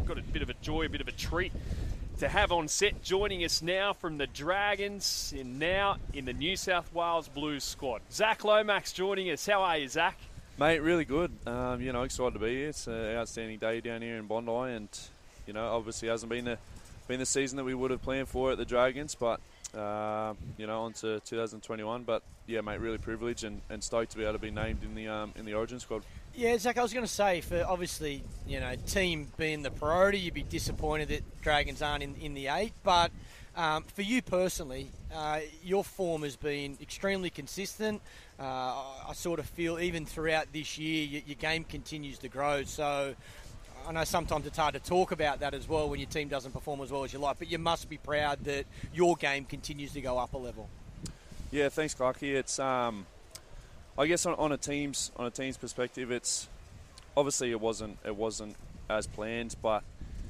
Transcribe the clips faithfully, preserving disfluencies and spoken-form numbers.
got a bit of a joy, a bit of a treat to have on set. Joining us now from the Dragons, and now in the New South Wales Blues squad, Zach Lomax joining us. How are you, Zach? Mate, really good. Um, you know, excited to be here. It's an outstanding day down here in Bondi, and you know, obviously hasn't been the been the season that we would have planned for at the Dragons, but uh, you know, on to two thousand twenty-one. But yeah, mate, really privileged and, and stoked to be able to be named in the um, in the Origin squad. Yeah, Zach, I was going to say, for obviously, you know, team being the priority, you'd be disappointed that Dragons aren't in, in the eight. But um, for you personally, uh, your form has been extremely consistent. Uh, I sort of feel even throughout this year, your, your game continues to grow. So I know sometimes it's hard to talk about that as well when your team doesn't perform as well as you like, but you must be proud that your game continues to go up a level. Yeah, thanks, Clarky. It's um. I guess on, on a team's on a team's perspective, it's obviously it wasn't it wasn't as planned, but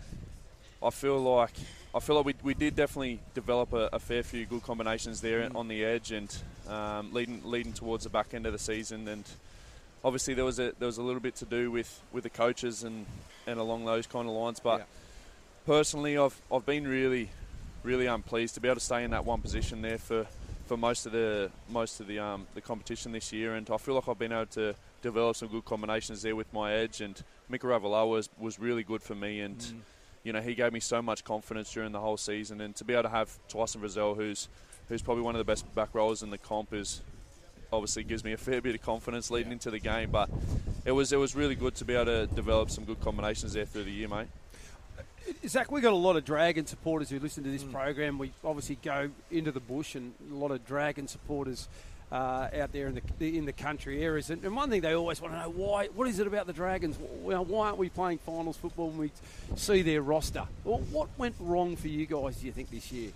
I feel like I feel like we, we did definitely develop a, a fair few good combinations there mm. on the edge and um, leading leading towards the back end of the season. And obviously there was a there was a little bit to do with, with the coaches and, and along those kind of lines. But yeah. personally, I've I've been really really unpleased to be able to stay in that one position there for. for most of the most of the um, the competition this year, and I feel like I've been able to develop some good combinations there with my edge. And Mika Ravalawa was was really good for me, and mm. you know, he gave me so much confidence during the whole season. And to be able to have Tyson Frizzell, who's who's probably one of the best back rowers in the comp, is obviously gives me a fair bit of confidence leading yeah. into the game. But it was it was really good to be able to develop some good combinations there through the year, mate. Zach, we've got a lot of Dragon supporters who listen to this mm. program. We obviously go into the bush, and a lot of Dragon supporters uh, out there in the in the country areas. And, and one thing they always want to know, why? What is it about the Dragons? Well, why aren't we playing finals football when we see their roster? Well, what went wrong for you guys, do you think, this year?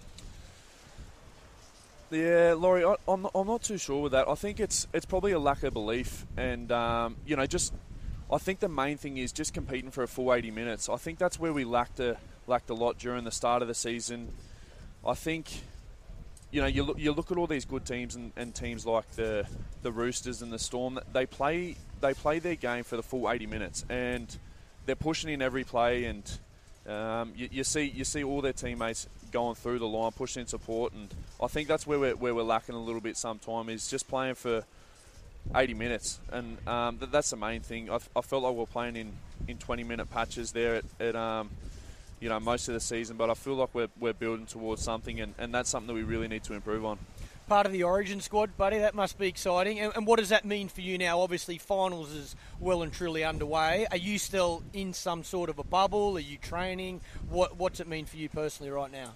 Yeah, Laurie, I, I'm, not, I'm not too sure with that. I think it's it's probably a lack of belief, and um, you know, just. I think the main thing is just competing for a full eighty minutes. I think that's where we lacked a lacked a lot during the start of the season. I think, you know, you look you look at all these good teams and, and teams like the the Roosters and the Storm. They play they play their game for the full eighty minutes, and they're pushing in every play. And um, you, you see you see all their teammates going through the line, pushing in support. And I think that's where we're where we're lacking a little bit. Sometimes is just playing for eighty minutes, and um, th- that's the main thing. I, f- I felt like we were playing in, in twenty minute patches there at, at um, you know, most of the season, but I feel like we're we're building towards something, and, and that's something that we really need to improve on. Part of the Origin squad, buddy, that must be exciting. And, and what does that mean for you now? Obviously, finals is well and truly underway. Are you still in some sort of a bubble? Are you training? What What's it mean for you personally right now?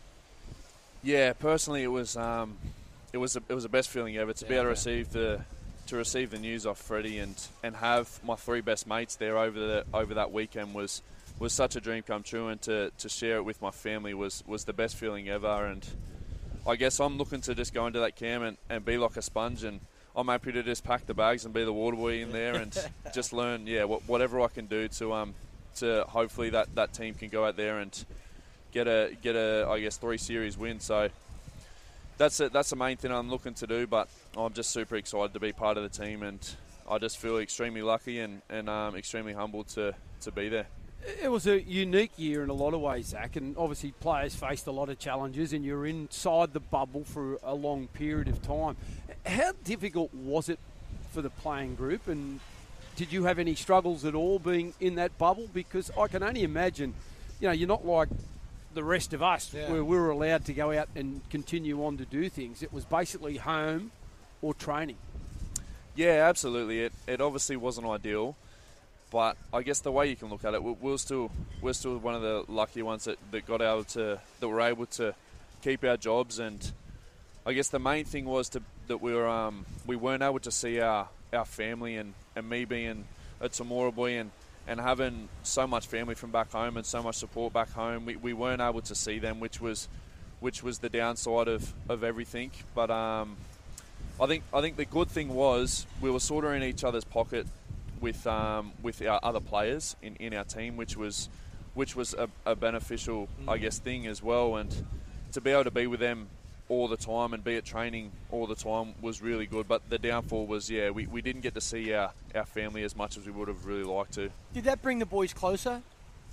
Yeah, personally, it was um, it was a, it was the best feeling ever to yeah, be able to yeah. receive the. To receive the news off Freddie and, and have my three best mates there over the over that weekend was was such a dream come true, and to, to share it with my family was, was the best feeling ever. And I guess I'm looking to just go into that camp and, and be like a sponge, and I'm happy to just pack the bags and be the water boy in there and just learn yeah whatever I can do to um to hopefully that, that team can go out there and get a get a I guess three series win. So That's it. That's the main thing I'm looking to do, but I'm just super excited to be part of the team, and I just feel extremely lucky and, and um, extremely humbled to, to be there. It was a unique year in a lot of ways, Zach, and obviously players faced a lot of challenges, and you're inside the bubble for a long period of time. How difficult was it for the playing group, and did you have any struggles at all being in that bubble? Because I can only imagine, you know, you're not like the rest of us, yeah. where we were allowed to go out and continue on to do things. It was basically home or training. Yeah, absolutely. It it obviously wasn't ideal, but I guess the way you can look at it, we're, we're still we're still one of the lucky ones that, that got able to that were able to keep our jobs. And I guess the main thing was to that we were um we weren't able to see our, our family, and, and me being a Temora boy and. And having so much family from back home and so much support back home, we, we weren't able to see them, which was, which was the downside of, of everything. But um, I think I think the good thing was we were sort of in each other's pocket with um, with our other players in, in our team, which was which was a, a beneficial, I guess, thing as well. And to be able to be with them all the time and be at training all the time was really good. But the downfall was, yeah, we, we didn't get to see our, our family as much as we would have really liked to. Did that bring the boys closer?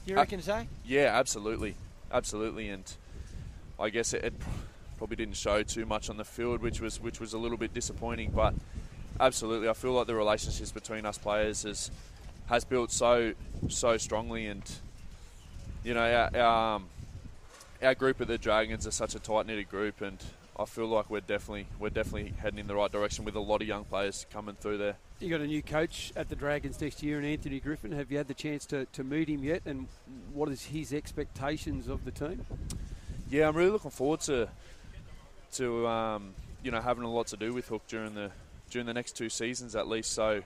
you reckon, Zach? Yeah, absolutely, absolutely, and I guess it, it probably didn't show too much on the field, which was which was a little bit disappointing. But absolutely, I feel like the relationships between us players has has built so so strongly, and you know our our, um, our group at the Dragons are such a tight knitted group, and I feel like we're definitely we're definitely heading in the right direction with a lot of young players coming through there. You got a new coach at the Dragons next year, and Anthony Griffin. Have you had the chance to, to meet him yet? And what is his expectations of the team? Yeah, I'm really looking forward to to um, you know having a lot to do with Hook during the during the next two seasons at least. So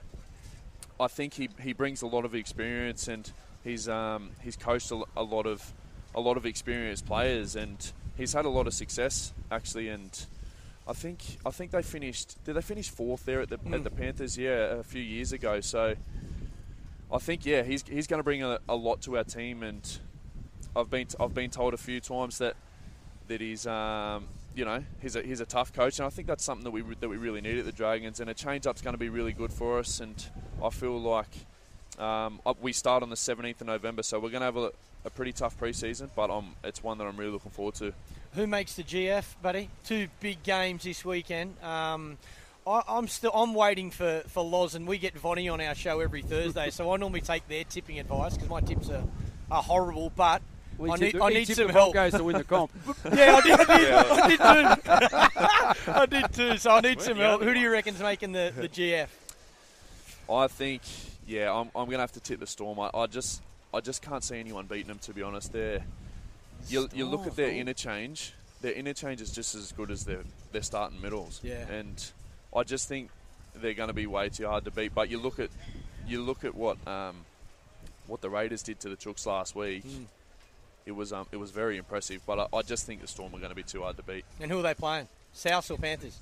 I think he, he brings a lot of experience, and he's um, he's coached a, a lot of a lot of experienced players, and he's had a lot of success actually. And I think I think they finished. Did they finish fourth there at the mm. at the Panthers? Yeah, a few years ago. So I think yeah, he's he's going to bring a, a lot to our team, and I've been I've been told a few times that that he's um, you know he's a he's a tough coach, and I think that's something that we that we really need at the Dragons. And a change up's going to be really good for us. And I feel like um, we start on the seventeenth of November, so we're going to have a, a pretty tough pre-season, but um, it's one that I'm really looking forward to. Who makes the G F, buddy? Two big games this weekend. Um, I, I'm still I'm waiting for, for Loz, and we get Vonnie on our show every Thursday, so I normally take their tipping advice because my tips are, are horrible. But we I tip, need I need some the help. Broncos to win the comp. yeah, I did. I did, I did too. I did too. So I need some help. Who do you reckon's making the, the G F? I think yeah, I'm I'm going to have to tip the Storm. I, I just I just can't see anyone beating them, to be honest. They're You, you look at their interchange. Their interchange is just as good as their, their starting middles. Yeah. And I just think they're going to be way too hard to beat. But you look at you look at what um, what the Raiders did to the Chooks last week. Mm. It was um, it was very impressive. But I, I just think the Storm are going to be too hard to beat. And who are they playing? South or Panthers?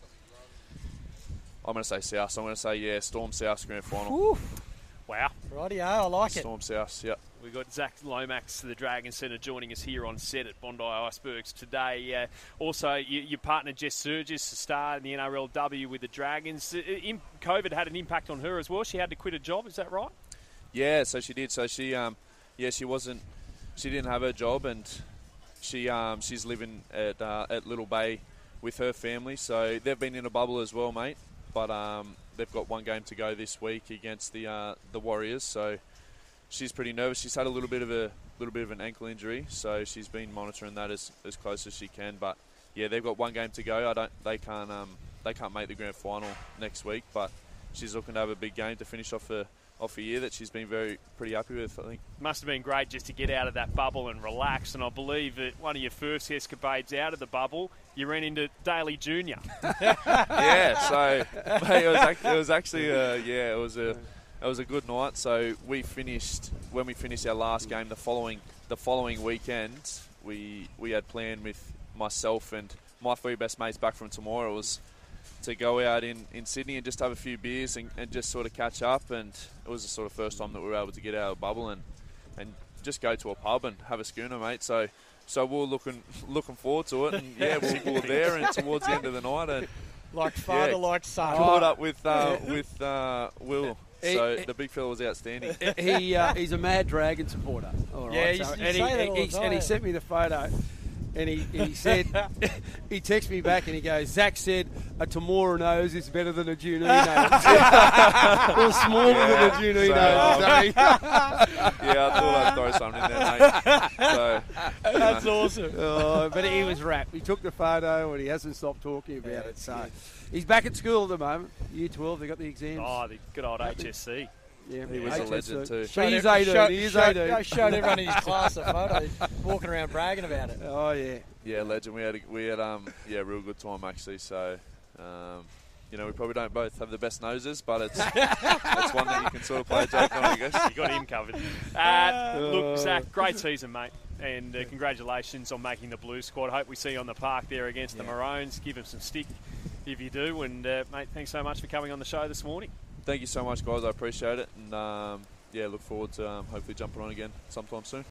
I'm going to say South. So I'm going to say yeah, Storm South grand final. Woo. Wow. Rightio, I like it. Storm South. Yep. We've got Zach Lomax, the Dragon Centre, joining us here on set at Bondi Icebergs today. Uh, also, you, your partner Jess Surgis, a star in the N R L W with the Dragons. Uh, in, COVID had an impact on her as well. She had to quit a job. Is that right? Yeah, so she did. So she, um, yeah, she wasn't. She didn't have her job, and she, um, she's living at uh, at Little Bay with her family. So they've been in a bubble as well, mate. But um, they've got one game to go this week against the uh, the Warriors. So she's pretty nervous. She's had a little bit of a little bit of an ankle injury, so she's been monitoring that as, as close as she can. But yeah, they've got one game to go. I don't. They can't. Um, they can't make the grand final next week. But she's looking to have a big game to finish off a off a year that she's been very pretty happy with, I think. Must have been great just to get out of that bubble and relax. And I believe that one of your first escapades out of the bubble, you ran into Daly Junior Yeah. So mate, it was actually, it was actually uh, yeah, it was a. It was a good night. So we finished when we finished our last game. The following the following weekend, we we had planned with myself and my three best mates back from tomorrow was to go out in, in Sydney and just have a few beers and, and just sort of catch up. And it was the sort of first time that we were able to get out of the bubble and, and just go to a pub and have a schooner, mate. So so we we're looking looking forward to it. And yeah, we, we were there and towards the end of the night and like father, yeah, like son. Caught up with uh, with uh, Will. So he, the big fella was outstanding. He uh, he's a mad Dragon supporter. All right. Yeah, so, you and, say he, that all he, the and he time. sent me the photo, and he, he said he texted me back and he goes, Zach said a Tamora nose is better than a Junee nose, or smaller yeah, than a Junee so, nose. Um, yeah, I thought I'd throw something in there, mate. So, That's you know. awesome. Oh, but he was wrapped. He took the photo and he hasn't stopped talking about yeah, it. So he's back at school at the moment. Year twelve, they got the exams. Oh, the good old H S C. Yeah, he was a legend too. But he's Showed- eighteen. showed- He is showed- eighteen. I showed everyone in his class a photo. He's walking around bragging about it. Oh yeah. Yeah, legend. We had a, we had um yeah, real good time actually. So, um, you know, we probably don't both have the best noses, but it's it's one that you can sort of play a joke on, I guess. You got him covered. Uh, look, Zach, great season, mate. And uh, congratulations on making the Blue squad. Hope we see you on the park there against Yeah. the Maroons. Give them some stick if you do. And, uh, mate, thanks so much for coming on the show this morning. Thank you so much, guys. I appreciate it. And, um, yeah, look forward to um, hopefully jumping on again sometime soon.